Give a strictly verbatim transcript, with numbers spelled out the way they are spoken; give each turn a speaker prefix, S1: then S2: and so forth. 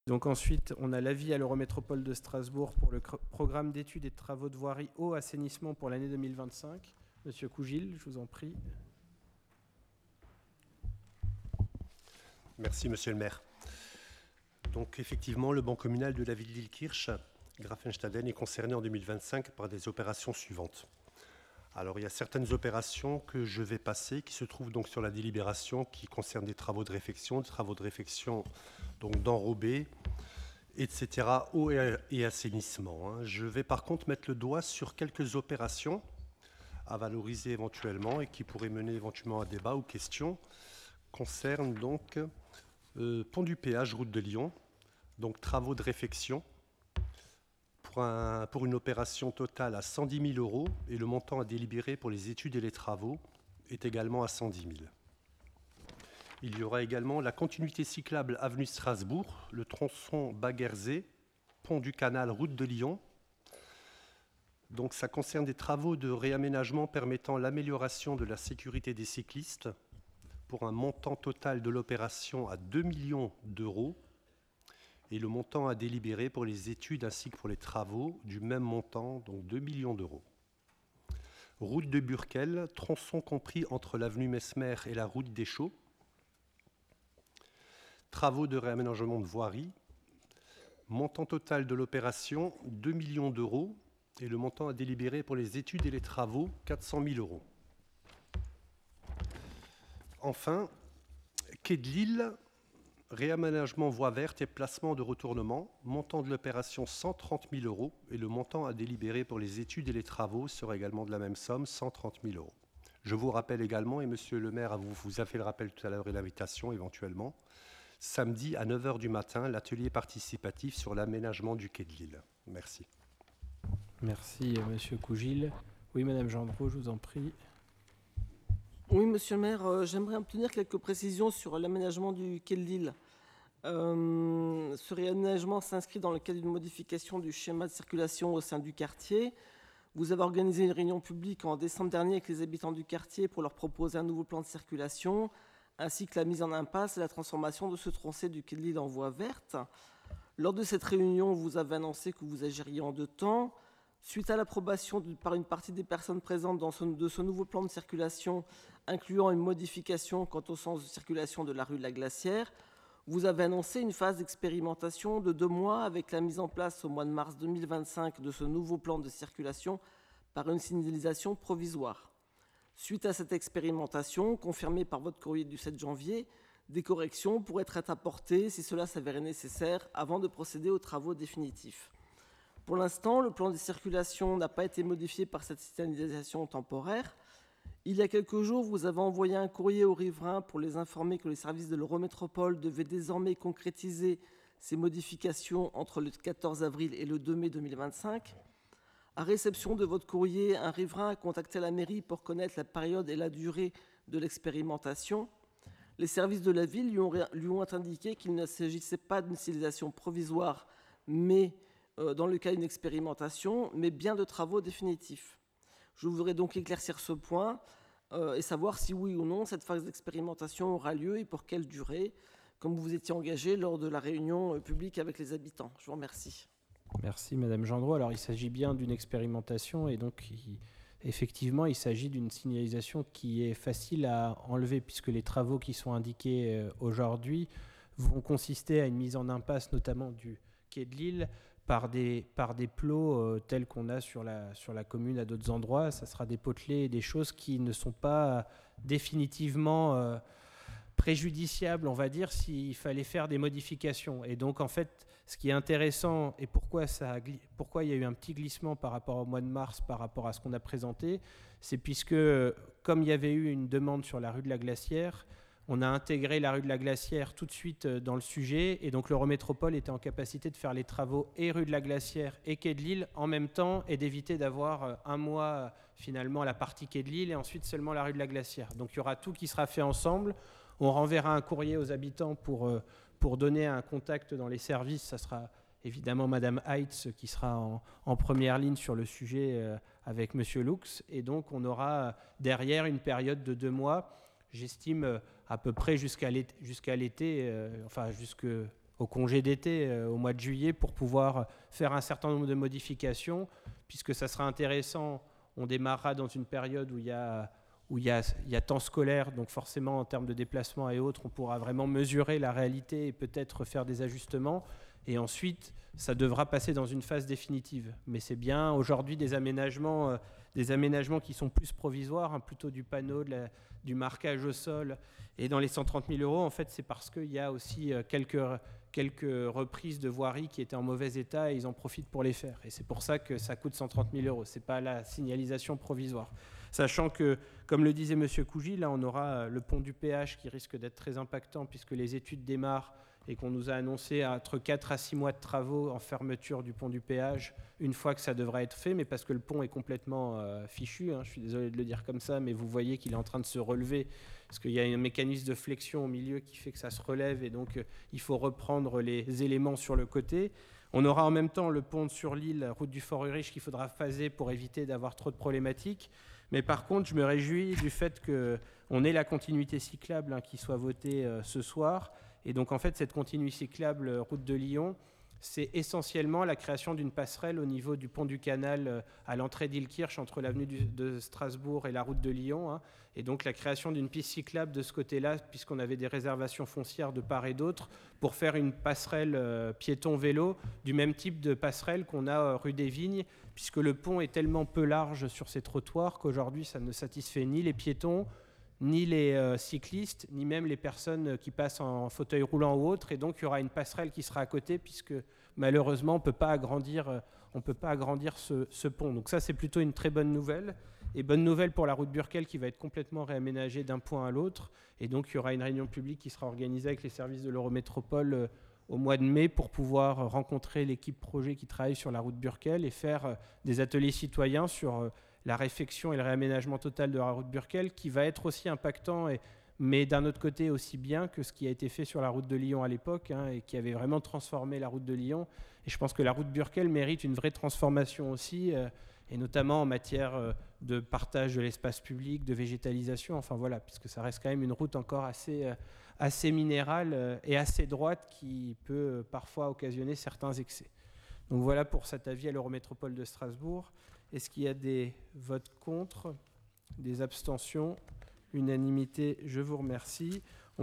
S1: Donc ensuite, on a l'avis à l'Eurométropole de Strasbourg pour le programme d'études et de travaux de voirie eau assainissement pour l'année deux mille vingt-cinq. Monsieur Cougil, je vous en prie.
S2: Merci, monsieur le maire. Donc effectivement, le ban communal de la ville d'Illkirch, Grafenstaden, est concerné en deux mille vingt-cinq par des opérations suivantes. Alors il y a certaines opérations que je vais passer qui se trouvent donc sur la délibération qui concernent des travaux de réfection, des travaux de réfection donc d'enrobés, et cetera, eau et assainissement. Je vais par contre mettre le doigt sur quelques opérations à valoriser éventuellement et qui pourraient mener éventuellement à débat ou questions, concernent donc euh, Pont du Péage, route de Lyon, donc travaux de réfection, pour, un, pour une opération totale à cent dix mille euros et le montant à délibérer pour les études et les travaux est également à cent dix mille. Il y aura également la continuité cyclable avenue Strasbourg, le tronçon Baguerzé, pont du canal, route de Lyon. Donc ça concerne des travaux de réaménagement permettant l'amélioration de la sécurité des cyclistes pour un montant total de l'opération à deux millions d'euros et le montant à délibérer pour les études ainsi que pour les travaux du même montant, donc deux millions d'euros. Route de Burkel, tronçon compris entre l'avenue Mesmer et la route des Chaux. Travaux de réaménagement de voirie. Montant total de l'opération, deux millions d'euros et le montant à délibérer pour les études et les travaux, quatre cent mille euros. Enfin, quai de Lille, réaménagement voie verte et placement de retournement, montant de l'opération cent trente mille euros et le montant à délibérer pour les études et les travaux sera également de la même somme, cent trente mille euros. Je vous rappelle également, et monsieur le maire vous, vous a fait le rappel tout à l'heure et l'invitation éventuellement, samedi à neuf heures du matin, l'atelier participatif sur l'aménagement du quai de Lille. Merci.
S1: Merci, monsieur Cougil. Oui, madame Gendreau, je vous en prie.
S3: Oui, monsieur le maire, euh, j'aimerais obtenir quelques précisions sur l'aménagement du quai de Lille. Euh, ce réaménagement s'inscrit dans le cadre d'une modification du schéma de circulation au sein du quartier. Vous avez organisé une réunion publique en décembre dernier avec les habitants du quartier pour leur proposer un nouveau plan de circulation, ainsi que la mise en impasse et la transformation de ce tronçon du quai de Lille en voie verte. Lors de cette réunion, vous avez annoncé que vous agiriez en deux temps. Suite à l'approbation par une partie des personnes présentes dans ce, de ce nouveau plan de circulation, incluant une modification quant au sens de circulation de la rue de la Glacière, vous avez annoncé une phase d'expérimentation de deux mois avec la mise en place au mois de mars deux mille vingt-cinq de ce nouveau plan de circulation par une signalisation provisoire. Suite à cette expérimentation, confirmée par votre courrier du sept janvier, des corrections pourraient être apportées si cela s'avérait nécessaire avant de procéder aux travaux définitifs. Pour l'instant, le plan de circulation n'a pas été modifié par cette signalisation temporaire. Il y a quelques jours, vous avez envoyé un courrier aux riverains pour les informer que les services de l'Eurométropole devaient désormais concrétiser ces modifications entre le quatorze avril et le deux mai deux mille vingt-cinq. À réception de votre courrier, un riverain a contacté la mairie pour connaître la période et la durée de l'expérimentation. Les services de la ville lui ont, lui ont indiqué qu'il ne s'agissait pas d'une signalisation provisoire, mais dans le cas d'une expérimentation, mais bien de travaux définitifs. Je voudrais donc éclaircir ce point euh, et savoir si oui ou non cette phase d'expérimentation aura lieu et pour quelle durée, comme vous vous étiez engagé lors de la réunion publique avec les habitants. Je vous remercie.
S1: Merci madame Gendreau. Alors il s'agit bien d'une expérimentation et donc il, effectivement il s'agit d'une signalisation qui est facile à enlever puisque les travaux qui sont indiqués euh, aujourd'hui vont consister à une mise en impasse notamment du quai de Lille par des, par des plots euh, tels qu'on a sur la, sur la commune à d'autres endroits. Ça sera des potelets et des choses qui ne sont pas définitivement euh, préjudiciables, on va dire, s'il fallait faire des modifications. Et donc, en fait, ce qui est intéressant et pourquoi, ça a, pourquoi il y a eu un petit glissement par rapport au mois de mars, par rapport à ce qu'on a présenté, c'est puisque, comme il y avait eu une demande sur la rue de la Glacière, on a intégré la rue de la Glacière tout de suite dans le sujet et donc l'Eurométropole était en capacité de faire les travaux et rue de la Glacière et quai de Lille en même temps et d'éviter d'avoir un mois finalement la partie quai de Lille et ensuite seulement la rue de la Glacière. Donc il y aura tout qui sera fait ensemble. On renverra un courrier aux habitants pour, pour donner un contact dans les services. Ça sera évidemment Madame Heitz qui sera en, en première ligne sur le sujet avec Monsieur Lux et donc on aura derrière une période de deux mois. J'estime à peu près jusqu'à l'été, jusqu'à l'été euh, enfin jusque au congé d'été, euh, au mois de juillet, pour pouvoir faire un certain nombre de modifications, puisque ça sera intéressant. On démarrera dans une période où il y a, où il y a, il y a temps scolaire, donc forcément en termes de déplacement et autres, on pourra vraiment mesurer la réalité et peut-être faire des ajustements. Et ensuite, ça devra passer dans une phase définitive. Mais c'est bien aujourd'hui des aménagements, euh, des aménagements qui sont plus provisoires, hein, plutôt du panneau, de la, du marquage au sol. Et dans les cent trente mille euros, en fait, c'est parce qu'il y a aussi euh, quelques, quelques reprises de voiries qui étaient en mauvais état et ils en profitent pour les faire. Et c'est pour ça que ça coûte cent trente mille euros. Ce n'est pas la signalisation provisoire. Sachant que, comme le disait M. Cougy, là, on aura le pont du péage qui risque d'être très impactant puisque les études démarrent et qu'on nous a annoncé entre quatre à six mois de travaux en fermeture du pont du péage, une fois que ça devrait être fait, mais parce que le pont est complètement euh, fichu, hein, je suis désolé de le dire comme ça, mais vous voyez qu'il est en train de se relever, parce qu'il y a un mécanisme de flexion au milieu qui fait que ça se relève, et donc euh, il faut reprendre les éléments sur le côté. On aura en même temps le pont sur l'île, route du Fort-Uriche, qu'il faudra phaser pour éviter d'avoir trop de problématiques. Mais par contre, je me réjouis du fait qu'on ait la continuité cyclable hein, qui soit votée euh, ce soir. Et donc, en fait, cette continuité cyclable euh, route de Lyon, c'est essentiellement la création d'une passerelle au niveau du pont du Canal euh, à l'entrée d'Illkirch, entre l'avenue du, de Strasbourg et la route de Lyon. Hein. Et donc, la création d'une piste cyclable de ce côté-là, puisqu'on avait des réservations foncières de part et d'autre, pour faire une passerelle euh, piéton-vélo du même type de passerelle qu'on a euh, rue des Vignes, puisque le pont est tellement peu large sur ces trottoirs qu'aujourd'hui, ça ne satisfait ni les piétons, ni les euh, cyclistes, ni même les personnes qui passent en fauteuil roulant ou autre. Et donc, il y aura une passerelle qui sera à côté, puisque malheureusement, on ne peut pas agrandir, euh, on peut pas agrandir ce, ce pont. Donc ça, c'est plutôt une très bonne nouvelle. Et bonne nouvelle pour la route Burkel qui va être complètement réaménagée d'un point à l'autre. Et donc, il y aura une réunion publique qui sera organisée avec les services de l'Eurométropole euh, au mois de mai pour pouvoir rencontrer l'équipe projet qui travaille sur la route Burkel et faire euh, des ateliers citoyens sur euh, la réfection et le réaménagement total de la route Burkel, qui va être aussi impactant, et, mais d'un autre côté aussi bien que ce qui a été fait sur la route de Lyon à l'époque, hein, et qui avait vraiment transformé la route de Lyon. Et je pense que la route Burkel mérite une vraie transformation aussi, euh, et notamment en matière euh, de partage de l'espace public, de végétalisation, enfin voilà, puisque ça reste quand même une route encore assez, euh, assez minérale euh, et assez droite qui peut euh, parfois occasionner certains excès. Donc voilà pour cet avis à l'Eurométropole de Strasbourg. Est-ce qu'il y a des votes contre, des abstentions? Unanimité, je vous remercie.